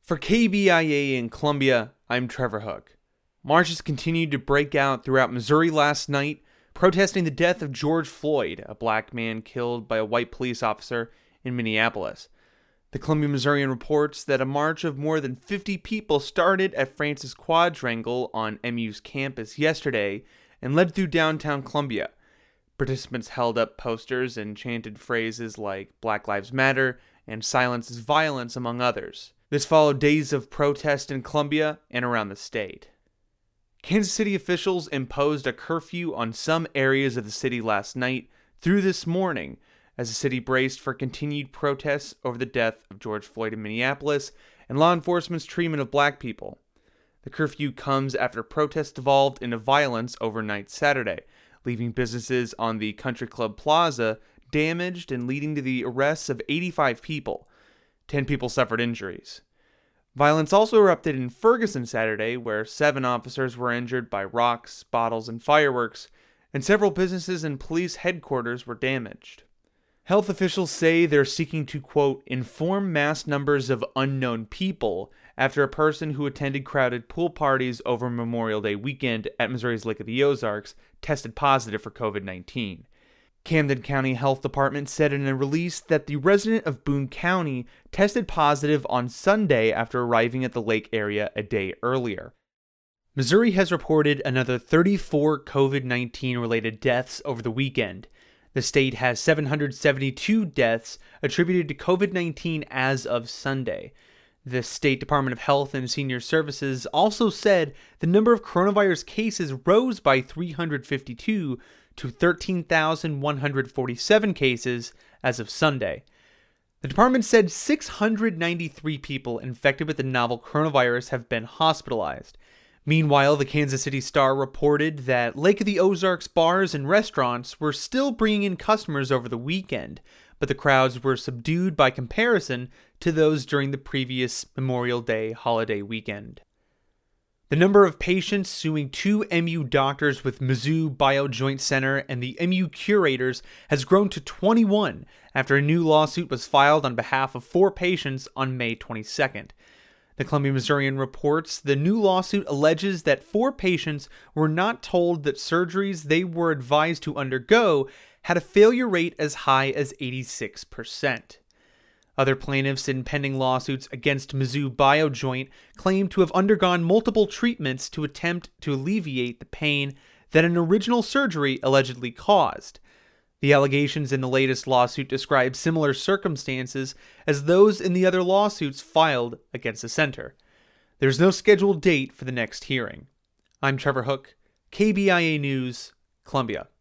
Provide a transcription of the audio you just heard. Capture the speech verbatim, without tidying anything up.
For K B I A in Columbia, I'm Trevor Hook. Marches continued to break out throughout Missouri last night, protesting the death of George Floyd, a black man killed by a white police officer in Minneapolis. The Columbia Missourian reports that a march of more than fifty people started at Francis Quadrangle on M U's campus yesterday and led through downtown Columbia. Participants held up posters and chanted phrases like Black Lives Matter and Silence is Violence, among others. This followed days of protest in Columbia and around the state. Kansas City officials imposed a curfew on some areas of the city last night through this morning as the city braced for continued protests over the death of George Floyd in Minneapolis and law enforcement's treatment of black people. The curfew comes after protests devolved into violence overnight Saturday, leaving businesses on the Country Club Plaza damaged and leading to the arrests of eighty-five people. Ten people suffered injuries. Violence also erupted in Ferguson Saturday, where seven officers were injured by rocks, bottles, and fireworks, and several businesses and police headquarters were damaged. Health officials say they're seeking to, quote, inform mass numbers of unknown people after a person who attended crowded pool parties over Memorial Day weekend at Missouri's Lake of the Ozarks tested positive for covid nineteen. Camden County Health Department said in a release that the resident of Boone County tested positive on Sunday after arriving at the lake area a day earlier. Missouri has reported another thirty-four covid nineteen related deaths over the weekend. The state has seven hundred seventy-two deaths attributed to covid nineteen as of Sunday. The State Department of Health and Senior Services also said the number of coronavirus cases rose by three hundred fifty-two to thirteen thousand one hundred forty-seven cases as of Sunday. The department said six hundred ninety-three people infected with the novel coronavirus have been hospitalized. Meanwhile, the Kansas City Star reported that Lake of the Ozarks bars and restaurants were still bringing in customers over the weekend, but the crowds were subdued by comparison to those during the previous Memorial Day holiday weekend. The number of patients suing two M U doctors with Mizzou BioJoint Center and the M U curators has grown to twenty-one after a new lawsuit was filed on behalf of four patients on May twenty-second. The Columbia Missourian reports the new lawsuit alleges that four patients were not told that surgeries they were advised to undergo had a failure rate as high as eighty-six percent. Other plaintiffs in pending lawsuits against Mizzou BioJoint claim to have undergone multiple treatments to attempt to alleviate the pain that an original surgery allegedly caused. The allegations in the latest lawsuit describe similar circumstances as those in the other lawsuits filed against the center. There's no scheduled date for the next hearing. I'm Trevor Hook, K B I A News, Columbia.